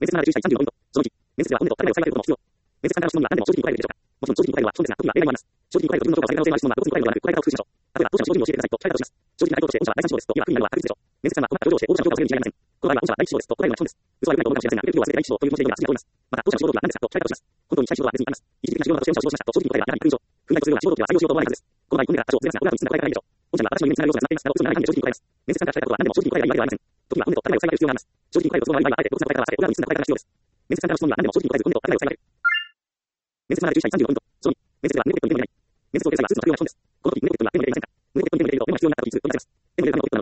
面接7時35分。その1、面接では本音と考えを伝えることも必要。面接官からの質問には何でも正直に答えるべきでしょうか。もちろん正直に答えるのは不本ですが、特には例外もあります。正直に答えると自分の評価を下げる可能性がある質問はどこに答えるのではなく、答え方を工夫しましょう。例えば、当社の正直に教えてくださいと聞かれたとします。正直な回答として、御社は第三志望ですと言えば不利になるのは確実でしょう。面接官は困った表情をして、当社の評価を下げるに違いありません。この場合は、御社は第一志望ですと答えるのが基本です。嘘は言わないと思うかもしれませんが、受ける企業は全て第一志望という本性には筋が通ります。また、当社の仕事は何ですかと聞かれたとします。本当にしたい仕事は別にあります。一時的な仕事などして御社を志望しましたと正直に答えれば、やはり確認上。不利なとするような仕事では採用しようと思わないはずです。この場合、本音が多少ずれますが、本音はつな答えがないでしょう。御社には私の夢につながる要素が詰まっていますが、どうしても何かに正直に答えます。面接官から聞かれたことは何でも正直に答えればいいわけではありません。時には本音と考えを伝える必要があります。正直に答えると都合が悪い場合は、あえて別な答えから合わせて、オーダーに包んだ答えが必要です。面接官からの質問には何でも正直に答えず、本音と考えを伝える。面接7時35分と、その2、面接では胸ポケットにメモがない。面接を受ける際はスーツの着用が基本です。この時、胸ポケットにはペンを入れていませんか。胸ポケットにペンを入れていると、メモが必要になった時にいつどんな必要になったとお答えください。ペンを入れるのにもっといいだろうと、この人もいるでしょう。胸ポケットにペンを入れると、仕事が必要になると、この人もいるでしょう。胸ポケットにペンを入れると、仕事が必要になると、案内人もいると、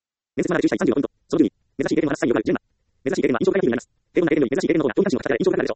面接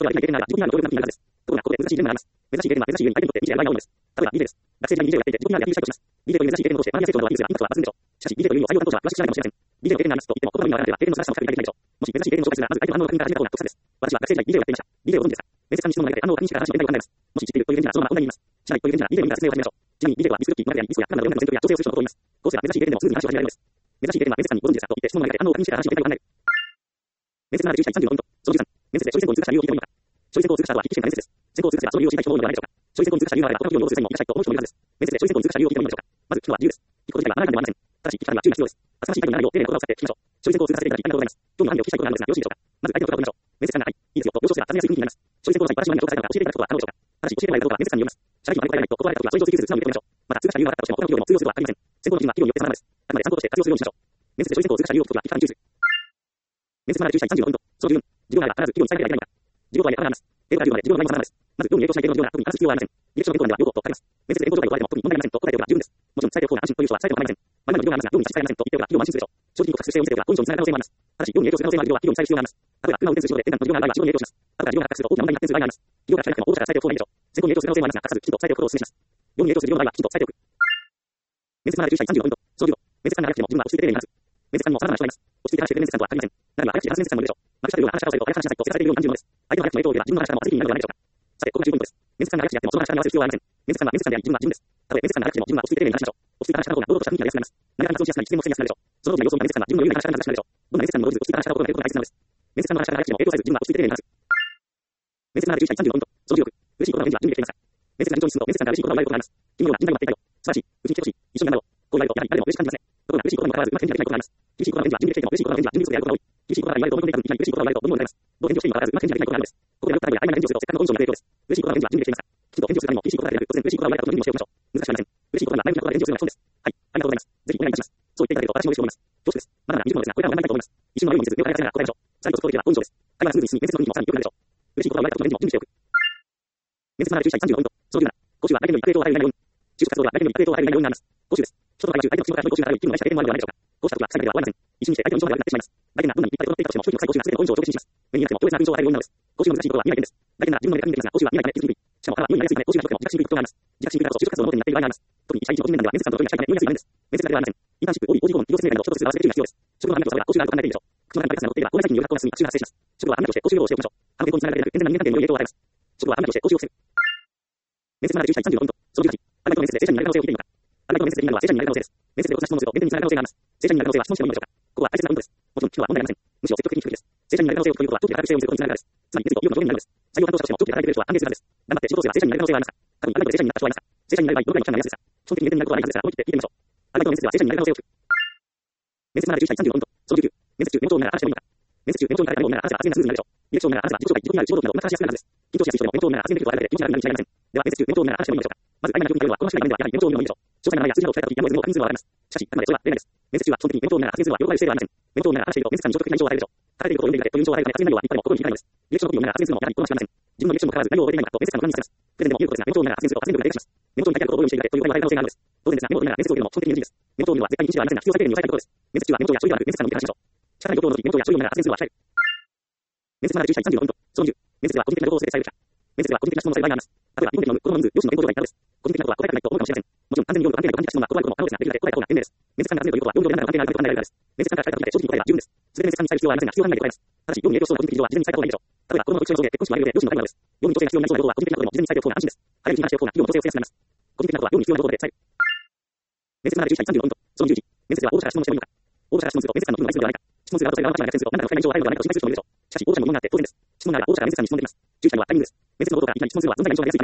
は理解が自分が協力なくなるです。ところが、ここで難しいゲームがあります。珍しいゲームは珍しいゲームに相手にとって理解がないものです。例えば、DJ です。学生時代に DJ をやっていて、自分が野球したいとします。DJ という珍しいゲームを通して、学びやすいことは技術やインパクトは抜群でしょう。しかし、DJ というのを採用担当者は詳しく知らないかもしれません。DJ の経験がありますと言っても、言葉の意味がわからなければ、経験の素晴らしさを比較できないでしょう。もし珍しいゲームを紹介するなら、まず相手の反応を確認から始めた方が得策です。私は学生時代 DJ をやっていました。DJ をご存知ですか？面接官に質問を投げて反応を確認しから話を展開を考えます。もし知っているという返事なら、そのままオンラインに言います。知らないという返事なら、DJ に説明を始めましょう。ちなみに DJ はミスクッキー、マルヤにミスやカナダの4年の選挙や調整をする人のことを言います。こうすれば珍しいゲームでもすぐに話を始められるのです。珍しいゲームは面接官にご存知ですかと言って質問を投げて反応を確認してから話を展開を考える。面接のある11歳35ポイント。その13、面接で処理選考に通過した理由を聞いてみようか。処理選考を通過した後は筆記試験が面接です。選考を通過すればその理由を知りたい人も多いのではないでしょうか。処理選考に通過した理由があれば、他の企業に応募する際にもいらっしゃいと思う人もいるはずです。面接で処理選考に通過した理由を聞いてみましょうか。まず、人は自由です。聞くこと自体はマナー違反ではありません。ただし、聞き方には注意が必要です。恥ずかしい態度にならないよう、丁寧な言葉を使って聞きましょう。処理選考を通過させていただきありがとうございます。興味のある内容を聞きしたいことがあるのですが、よろしいでしょうか。まず、相手の言葉を見ましょう。面接官が、はい、いいですよと了承すれば尋ねやすい雰囲気になります。処理選考の際、私の何を紹介されたか教えていただくことは可能でしょうか。ただし、教えてもらえるかどうかは面接官によります。社会人はよく答えないと断られたときは、処理上追求する素直に認めましょう。また、通過した理由が分かったとしても、他の企業でも通用するとは限りません。選考の基準は企業によって様々です。あくまで参考として活用するようにしましょう。面接で処理選考を通過した理由を聞くときは、聞き方に注意する。面接のある11歳35ポイント。その自分。自分があれば必ず企業に伝えなければいけないのか。事業とはね、必ずあります。英語があるまで事業の内容も様々です。まず、業務に影響しない程度の事業なら特に話す必要はありません。ディレクションの変更などは用語と書かれます。面接で変更状態を言われても特に問題ありませんと答えておけば十分です。もちろん伝えておく方が安心という人は伝えても構いません。まるまるの業がありますが、業務に差し支えありませんと言っておけば企業も安心するでしょう。正直に告白する姿勢を見せておけば根性につながる可能性もあります。ただし、業務に影響する可能性のある事業は企業に伝える必要があります。例えば、車を運転する仕事で電気の事業がある場合は仕事に影響します。後から事業が発覚すると大きな問題に発展する場合があります。事業が伝えなくても応募者が伝えておく方がいいでしょう。選考に影響する可能性もありますが、隠さずきちんと伝えておくことをお勧めします。業務に影響する事業の場合はきちんと伝えておく。面接のある11歳35ポイント。その業。面接官が早くても自分は落ち着いて丁寧に話す。面接官にも様々な人がいます。落ち着いて話してくれる面接官とは限りません。何は早口で話す面接官もいるでしょう。まくしたるような話し方をすると早く話しなさいとせかされているように感じるのです。相手の早口の影響を受ければ自分の話し方も焦りになるのではないでしょうか。さて、ここが10ポイントです。面接官が早口であってもその話し方に合わせる必要はありません。面接官は面接官であり、自分は自分です。たとえ面接官が早口でも自分は落ち着いて丁寧に話しましょう。落ち着いた話し方の方が堂々とした雰囲気が出やすくなります。何か発音しやすくなり、質問もしやすくなるでしょう。その時の様子を見た面接官は自分の有利な話し方に話しなるでしょう。どんな面接官にも応じず落ち着いた話し方を心がけることが大切なのです。面接官の話し方が早口でも影響されず自分は落ち着いて丁寧に話す。面接のある11歳35ポイント。その16、嬉しいことの返事は準備できていますか。面接官に挑戦すると面接官が嬉しいことが言われることがあります。君のような人材を待っていたよ。素晴らしい。うちに来てほしい。一緒になろう。こう言われるとやはり誰も嬉しく感じますね。ところが嬉しいことにもかかわらずうまく返事ができないことがあります。厳しいことの返事は準備できていても嬉しいことの返事は準備不足であることが多い。厳しいことが言われると思い込んでいた分、いきなり嬉しいことが言われると思い込んでいます。どう返事をしていいのか分からずうまく返事ができないことがあるのです。ここでよくあるのは曖昧な返事をするとせっかくの根性の影響です。嬉しいことの返事は準備できていますか。きちんと返事をするためにも厳しいことが出る突然嬉しいことが言われた時の準備もしておきましょう。難しくありません。嬉しいことなら前向きなことで返事をするのが基本です。はい、ありがとうございます。ぜひお願いいたします。そう言っていただけると私も嬉しく思います。恐縮です。まだまだ20分ですが、これからも頑張りたいと思います。一瞬の迷いも見せず目を輝かせながら答えましょう。最後とそこでは根性です。会話がスムーズに進み、面接の雰囲気もさらに良くなるでしょう。嬉しいことが言われた時の返事も準備しておく。面接のある11歳35ポイント。その理由なら、講習は相手の意に悪影響を与える内容に。就職活動では相手の意に悪影響を与える内容になります。講習です。人と会話中、相手の口の中に講習がある気分が大した経験もあるのではないでしょうか。こうした時は最後では終わりません。一瞬にして相手の印象が悪くなってしまいます。相手がどんなに立派で踊っていたとしても、正直の臭い講習が全ての根性を上手にします。目に見えなくても強烈な印象を与えるようになるのです。講習の難しいことは見えない点です。大変な自分の目で確認できますが、講習は見えないため気づきにくい。しかも、見えないやすいため講習がとても自覚しにくいことがあります。自覚しにくいからこそ就職活動の盲点になっている場合があります。特に社員1、50年代では面接官と取りがしたいため見えやすい場面です。面接だけではありません。インターンシップ、OB、OG 顧問、企業説明会など人とする合わせで注意が必要です。職場の判断とそれは講習があると考えていいでしょう。口の中にバイカスが乗っていれば、校内最近による学校が進み、学習が発生します。職場は判断として講習業をしておきましょう。あの健康につながれなく、全然な人間関係による影響を与えます。職場は判断として講習を防ぐ。面接のある11歳35ポイント。その18、アルバイトの面接で正社員になる可能性を聞いてみるか。アルバイトの面接で気になるのは正社員になる可能性です。面接でこんな質問をすると面接につながる可能性があります。正社員になる可能性は質問してもいいのでしょうか。ここは大切なポイントです。もちろん人は問題ありません。むしろ積極的に聞くべきです。正社員になる可能性を聞くということは長期で働く姿勢を見せることにつながるからです。つまり熱意と意欲の上になるのです。採用担当者としても長期で働いている人は安定するはずです。頑張って仕事をすれば正社員になる可能性はありますか。過去にアルバイトで正社員になった人はいますか。正社員になる場合どのくらいの期間が安いですか。基本的に面接になることはないはずですから思い切って聞いてみましょう。アルバイトの面接では正社員になる可能性を聞く。面接のある11歳35ポイント。その19、面接中メモ帳を見ながら話してもいいのか。面接中メモ帳に書いた内容を見ながら話せば発言がスムーズになるでしょう。ディレクションを見ながら話せば自己紹介、自己 PR、自己動機などうまく話しやすくなるはずです。緊張しやすい人でもメモ帳を見ながら発言できるとあれだけ気持ちが楽になるに違いありません。では面接中メモ帳を見ながら話してもいいのでしょうか。まず曖昧な記憶によるのはこの人になるのではやはりメモ帳を見るのがいいでしょう。詳細な名前や数字などを伝えたときやむを得ずにも確認するのはわかります。しかし、あくまでそれは例外です。面接中は基本的にメモ帳を見ながら発言するのは了解してはありません。メモ帳を見ながら話していると面接官に消極的な印象を与えるでしょう。書かれていることを読んでいたという印象を与えるため発言内容は一般にも心に響かないのです。ディレクションのコピーを見ながら発言するのもやはり好ましくありません。自分のディレクションも変わらず内容を覚えていないのかと面接官の不安にさせます。プレゼンでも言うことですが、メモ帳を見ながら発言すると発言力が低下します。メモ帳に書いてあることをどういうふうにしているかという場合は可能性があるのです。当然ですが、メモを見ながら面接を受けるのも基本的に NG です。メモ帳を見るのは絶対に NG ではありませんが、必要最低限に抑えたいことです。面接中はメモ帳や書類がなく面接官の意見を話しましょう。社会の状況の時、メモ帳や書類を見ながら発言するのは控える。面接のある11歳35ポイント。その20、面接では個人的な情報を伝えるべきか。面接では個人的な質問をされる場合があります。例えば、日本での子供の人数、養子の勉強とか言ったのです。個人的なことは答えたくないと思うかもしれません。もちろん、完全に業務関係ないと感じた質問は断ることも可能ですが、できるだけ答えた方が賢明です。面接官が尋ねるということは、業務上で何ら関係ないことが考えられるからです。面接官が聞かれた時で正直に答えれば十分です。すべて面接官に伝える必要はありませんが、必要な範囲で答えます。ただし、業務に影響しそうな個人的事情は事前に伝えた方がいいでしょう。例えば、子供の育児ので結婚式は有料で養子の介護などです。業務に調整が必要になりそうなことは個人的なことでも事前に伝えておく方が安心です。早いうちに話しておく方が業務の調整をしやすくなります。個人的なことは業務に必要なことで伝える。面接のある11歳35ポイント。その10時、面接では応募者が質問してもいいのか。応募者が質問すると面接官の気分が悪いのではないか。質問する側とそれが間違いなくすると何らかの不快な印象を与えるのではないかと心配する人もいるでしょう。しかし、応募者にも疑問があって当然です。質問があれば応募者が面接官に質問できます。注意したいのはタイミングです。面接の冒頭からいきなり質問するのは存在が印象が出やすいため避けるのが賢明です。質問のする適切なタイミングは面接の最後です。面接の最後に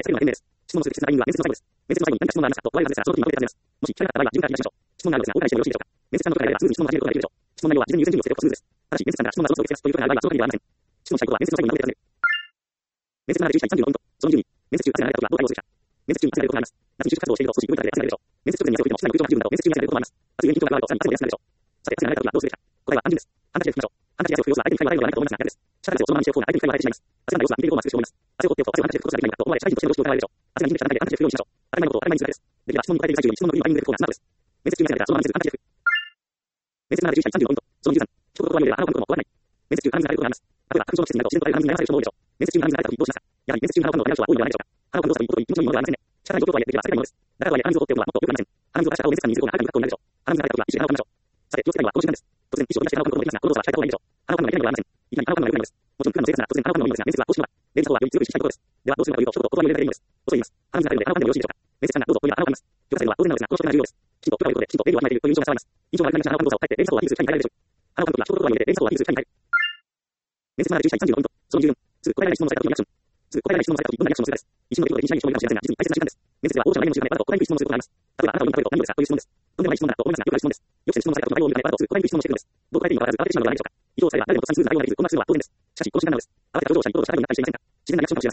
話すかとお題があるはずですから、その時に迷っていたらずです。もし聞かなかった場合は時間がありますが、もし聞かなかった場合は順から聞いてみましょう。質問があるのですが、お答えしてもよろしいでしょうか。面接官の答えがすぐに質問を始めることができるでしょう。質問内容は事前に優先順位をつけておくとスムーズです。ただし、面接官が質問がそろそろ増やすということがある場合はその限りではありません。質問したいことは面接の最後にまとめて尋ねる。面接のある11歳35ポイント。その12、面接中汗が流れた時はどう対応するか。面接中に汗が出ることがあります。夏に就職活動をしていると少し文化で汗が出るでしょう。面接直前に汗を拭いても室内の空調が十分だと面接中に汗が出ることもあります。暑い上に緊張が加わるとさらに汗も出やすくなるでしょう。さて、汗が流れた時はどうするか。答えは安心です。ハンカチで拭きましょう。ハンカチで汗を拭く様子は相手に不快を与えるのではないかと思いますが逆です。シャツをそのままにしておく方が相手に不快を与えてしまいます。汗が流れた様子は見ている方も美しく思います。汗を取っておくと汗をハンカチで拭くことができないのかと思われ社会人としての常識を疑われるでしょう。汗がにじんできた段階でハンカチで拭くようにしましょう。当たり前のことを当たり前にするだけです。できれば質問に答えている最中に質問の振りのタイミングで拭く方がスマートです。面接中に汗が出たらそのままにせずハンカチで拭く。面接のある11歳35ポイント。その13、聞くことは言うであの子のことも怖くない。面接中鼻水が出ることがあります。例えば、花粉症の季節になると自然とかゆる鼻水に悩まされる人も多いでしょう。 面接中に鼻水が出た時どうしますか。やはり面接中に鼻をかむのをやめる人は多いのではないでしょうか。鼻をかむ動作に気持ちのいいものではありませんね。社会の状況とはいえできれば避けたいものです。だからとはいえ鼻水を放っておくのはもっと良くありません。鼻水を出した後面接官に水をかける学校になるでしょう。鼻水が出た時は一時鼻をかみましょう。さて、気をつけたいのはこの瞬間です。突然、一生懸命して鼻をかむこともできますが、この動作は控えた方がいいでしょう。鼻をかむのがいけないのではありません。いきなり鼻をかむのが良くないのです。もちろん、普段の生活なら突然鼻をかむのが良くないのです。もちろん、普段の生活なら突然鼻をかむのが良くないのです。では、どうすればよいでしょうかというと、一言お答えいただきます。遅いです。鼻水が出るので鼻をかんでもよろしいでしょうか。面接官がどうぞ、ここには鼻をかみます。許されるのは当然なのですが、この仕事が重要です。きちんと許可を得ることで、きちんと礼儀をわきまえているという印象が伝わります。印象が悪くなりました鼻をかむ動作を変えて、礼儀作法はアピールする機会に変えられるでしょう。鼻をかむときは一言言葉によって礼儀作法をアピールする機会に変える。面接まで11時35分と、その14、2、答えられない質問のされたときのリアクション。2、答えられない質問のされたとき、どんなリアクションをするかです。一瞬の出来事でいきなり証明が知らせるが、実に大切な時間です。面接では応募者の内容の習慣で、わざと答えにくい質問をすることがあります。例えば、あなたの今食べると何ですかという質問です。とんでもない質問だと思いますが、よくある質問です。よく質問されたときの内容を見てわざと答えにくい質問をしてくるのです。どう答えていいのかわからず、慌ててしまうのではないでしょうか。以上されば誰でもとっさにすぐ内容ができる、こんな質問は当然です。しかし、この瞬間なのです。慌てた表情者に行動したようになったりしていませんか。自然なリアクションかもしれませんが、面接では避けた方が賢明です。では、どうするか。そうですね、と、ゆっくり言いながら、考えているとすぐ読みましょう。ゆっくり言えばすぐのこと、回答を考える時間ができます。よく質問の多いようですごく質問してくるのです。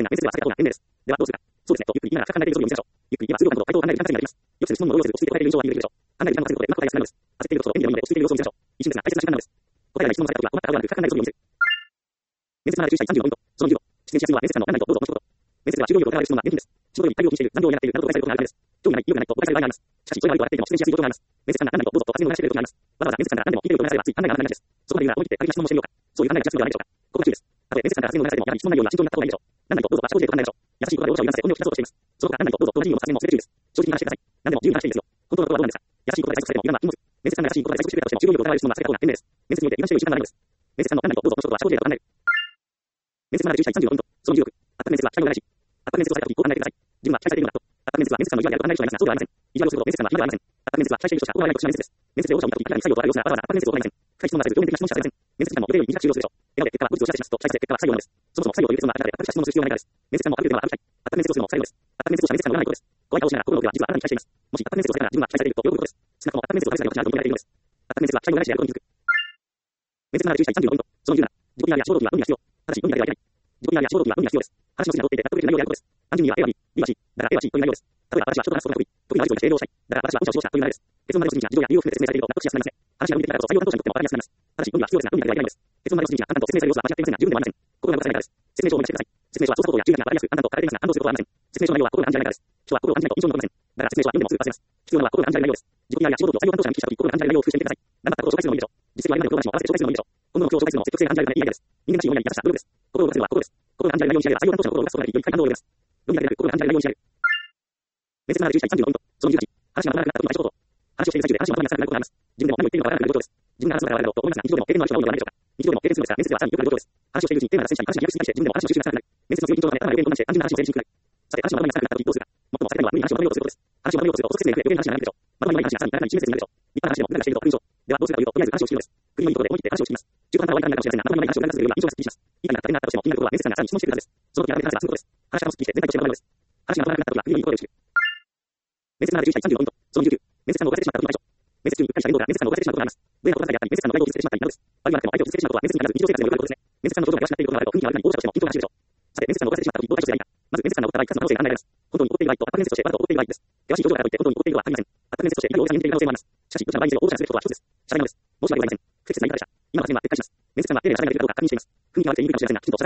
答える印象をアピールできるでしょう。考える時間が過ぎることでうまく答えやすくなるのです。焦っていることと演技のようで落ち着いている様子を見せましょう。一瞬ですが大切な時間なのです。答えられない質問のされた時は、この後ではなく、考える時を見せる。面接まで11時35分と、その15、出演者質問は面接官の何々とどうぞこの一言。面接では就業量と答えられる質問は現金です。仕事より大量にしている、残業をやっているなどと答えされることがあるためです。興味ない、意欲がないと答えされる場合があります。しかし、それがあると笑っていても、出演者に状況があります。面接官が何々とどうぞと尋ねを出してくれることがあります。わざわざ面接官から何でも聞いていると思いなされば、つい考えがなくなります。そこまで言うなら思い切って過激な質問もしてみようか。そういう考えがジャストではないでしょうか。ここが注意です。たとえ面接官から尋ねを出されても、やはり質問内容には慎重になった方がいいでしょう。何々とどうぞは正直でと考えましょう。優しい言葉で応募者を誘わせて本音を聞き出そうとしています。その他何々とどうぞと同じ意味を持つ発言も全て注意です。正直に話してください。何でも自由に話していいですよ。本当のことはどうなんですか。優しい言葉で催促されてもいらんな禁物。面接官が優しい言葉で催促してくれたとしても、就業力を疑われる質問は避けた方が賢明です。面接において油断している時間がないのです。面接官の何々とどうぞこの一言は正直だと考える。面接まで11時35分と、その16、圧迫面接は期待の大事。圧迫面接をされた時こう考えてください。自分は期待されているのだと。圧迫面接は面接官の意図であると考える人がいますが、そうではありません。意地悪をすると面接官は暇ではありません。圧迫面接は期待している人しか心がないとしない面接です。面接で応募者を見た時、彼らに作業とある様子がわざわざ圧迫面接を行いません。深い質問がされず、表面的な質問しかされません。面接時間も予定より短く終了するでしょう。笑顔で結果は後日お知らせしますと期待して結果は採用なのです。そもそも採用という質問がある中で、圧迫した質問をする必要がないからです。面接官もある程度はある期待。圧迫面接をするのも採用です。圧迫面接をした面接官の占いことです。怖い顔をしながら、心の奥では実はあなたに期待しています。もし圧迫面接をされたら自分は期待されていると喜ぶことです。少なくとも圧迫面接をされたらよくしないと認められているのです。圧迫面接は期待の大事であることに気づく。面接まで11時35分と、その17、自己 PR や小動機は運が必要。ただし運だけではいけない。自己 PR や小動機は運が必要です。話の筋が通っていて納得できる内容であることです。単純には A は B、B は C、だから A は C という内容です。例えば私は人と話すことが得意。得意な話をして営業をしたい。だから私は本社を指導したという内容です。結論までの筋道や事情や理由を含めて説明されていると納得しやすくなりません。話が運できながらこそ採用担当者にとっても分かりやすくなります。ただし運には必要ですが運だけではいけないのです。結論までの筋道や判断と説明される様子は間違っていませんが十分ではありません。心が動かせないからです。説明書をお願いしてください。説明書は操作行動や注意書きが分かりやすく判断と書かれていますが判断することはありません。説明書の内容は心が暗示じゃないからです。人は心を暗示ないと印象に残りません。だから説明書は運でもすぐ忘れます。必要なのは心が暗示ない内容です。自己 PR や仕事を採用担当者に聞きしたとき心が暗示ない内容を工夫してみてください。頑張ったことを紹介するのもいいでしょう。実績は今までのプログラムを合わせて紹介するのもいいでしょう。今後の目標を紹介するのも積極性が暗示ないためいいアイデアです。人間らしい思いや優しさ、努力です。心を動かせるのは心です。心が暗示ない内容にしないでは採用担当者の心を動かすことができ、より快感を得られます。運だけでなく心が暗示ない内容にしないで。面接まで11時35分と、その18、話がまとまらなくなった時の対処法と、話をしている最中で話がまとまりなくなることがあります。自分でも何を言っているのかわからなくなる状況です。自分が話すのが悪いと思いますが、日常でも経験のある人が多いのではないでしょうか。日常でも経験するのですが、面接ではさらによくある状況です。話をしているうちにテーマが脱線したり、話に逆しすぎたりして、自分でも話の収集がつかなくなる。面接の強い緊張のため、頭が余計に混乱して、単純な話も全身にくる。さて、話がまとまりなくなった時どうするか。最も避けたいのは無理に話をまとめようとすることです。話をまとめようとすると、補足説明が増え、余計な話になるでしょう。まとまりのない話がさらにならない致命説になるでしょう。立派な話でも無駄がしていると不印象。では、どうするかというと、とりあえず話をしているのです。国のいいところで思い切って話をしています。中途半端な終わり方になるかもしれませんが、まとまりのない話を長くするよりは印象がすっきりします。いいかなったとしても、気になることは面接官がさらに質問してくるはずです。その時は話が進むことです。話がすっきりして全体としてまとまるのです。話がまとまらなくなった時は、国のいいところで打ち切る。面接まで11時35分と、その19、面接官が遅れてしまった時の対処。面接中にうっかりした言動が面接官が遅れてしまうことがあります。無礼なことばかりあったり、面接官の態度を傷つけてしまったりなどです。悪い悪くても相手を傷つけてしまうことは面接にならず日常生活によることですね。面接官の表情が険しくなっていることがあると雰囲気が悪くなり、応募者としても緊張が走るでしょう。さて、面接官が遅れてしまった時どう対処すればいいか。まず面接官が怒った場合、2つの可能性が考えられます。本当に怒っている場合と圧迫面接としてわざと怒っている場合です。険しい表情からといって本当に怒っているとは限りません。圧迫面接として怒りを大げさに言っている可能性もあります。しかし、どちらの場合にせよ応募者がすることは一つです。謝罪なのです。申し訳ございません。不適切な言い方でした。今の発言は撤回します。面接官は丁寧な謝罪ができるかどうか確認しています。雰囲気が悪くて言いにくいかもしれませんが、きちんと謝罪できることが大切です。面接官が怒った時は丁寧に謝罪することが大切です。面接官が怒った時は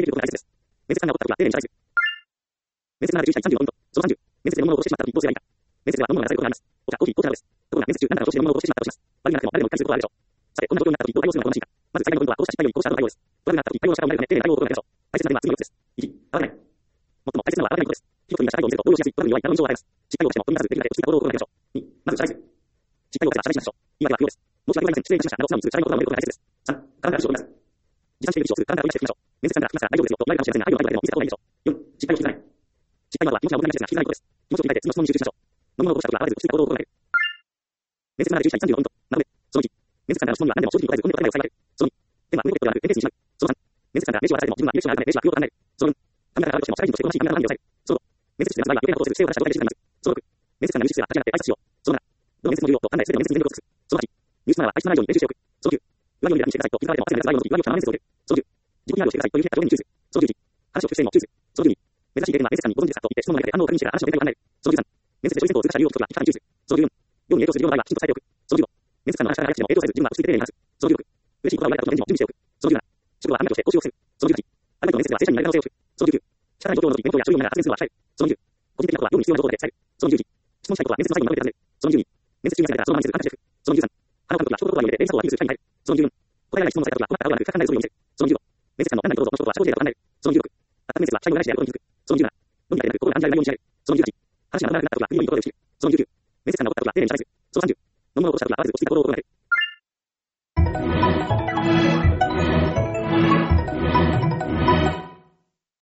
面接まで11時35分と、その30、面接で物を落としてしまった時どうすればいいか。面接では飲むものがされることがあります。お茶、コーヒー、紅茶などです。ところが面接中何かの調子で飲むものを落としてしまったとします。悪いなくても誰でも一回することはあるでしょう。さて、こんな状況になった時どう対応するのが好ましいか。まず最大のポイントはこうした失敗よりこうした後の対応です。悪くなった時対応した後になるため丁寧な対応を心がけましょう。大切な点は次の4つです。1、慌てない。最も大切なのは慌てないことです。気を取り出した態度を見せると動揺しやすい、悪に弱いなどの印象を与えます。失敗をしても取り出さずできるだけ落ち着いた行動を心がけましょう。2、まず謝罪する。失敗をせば謝罪しましょう。言い訳は不要です。申し訳ございません。失礼いたしました。など素直にする謝罪の言葉を述べることが大切です。3、体から話を取り出す。持参している記事をする。体から取り出していきましょう。面接官から聞きますが大丈夫ですよと言われるかもしれませんが、愛の態度でも見せた方がいいでしょう。4、失敗を気づかない。失敗は気持ちは問題ないですが気づかないことです。気持ちを切り替えて次の質問に集中しましょう。飲むものを落とした時は慌てず落ち着いた行動を心がける。面接まで11時35分と、なので、その1、面接官からの質問には何でも正直に答えず、本音を答えないを使い分ける。その2、点は運動ことではなくエンペースにしまう。その3、面接官から名刺を渡されても自分は履歴書があるため名刺は不要と考える。その2、髪型が悪くしても社会人として好ましい髪型の範囲を抑える。その5、面接中での場合は余計なことをせず、不正を出した状態で静かに待つ。その6、面接官の入室は立ち上がって挨拶しよう。その7、どの面接も重要と考えすべての面接に全力を尽くす。その8、入室前は相手の内容に練習しておく。その9、上着を見たら見せてくださいと気づかれても焦る内容の時、上着を着たまま面接を受ける。その10、自己 PR をしてくださいという表現を注意する。その11、話をして不正も注意する。その12、珍しい経験は面接官にご存知ですかと言って質問の中で反応を確認してから話の展開を考える。その13、面接でチョイス選考を通過した理由を聞くときは聞き方に注意する。その14、業に影響する理由の場合はきちんと伝えておく。その15、面接官の話し方が早くても影響せず自分は落ち着いて丁寧に話す。その16、嬉しいことが言われたとの返事も準備しておく。その17、仕事は網として講習をする。その18、あなたの面接では正社員になり直せをする。その19、社会状況の時、面倒や注意を見ながら発言するのは控える。その20、個人的なことは業に必要な情報で伝える。その20、質問したいことは面接の最後にまとめて尋ねる。その22、面接中にされたらそのままにせず感謝しておく。その23、鼻をかむときは一言言葉に入れて礼儀作法をアピールする機会に変える。その24、答えられない質問をされたときは困った顔ではなく深く考えるそういうふうに見せる。その25、面接官の何々とどうぞの一言は正直でと考える。その26、 圧迫面接は社員の内視であることに気づく。その27、論理だけでなく、心が暗示ある内容に知られる。その28、話が長くならなくなった時は、国民の心を知る。その29、面接官が起こった時は、丁寧に謝罪する。その30、論文を起こした時は、慌てず落ち着いた行動を行える。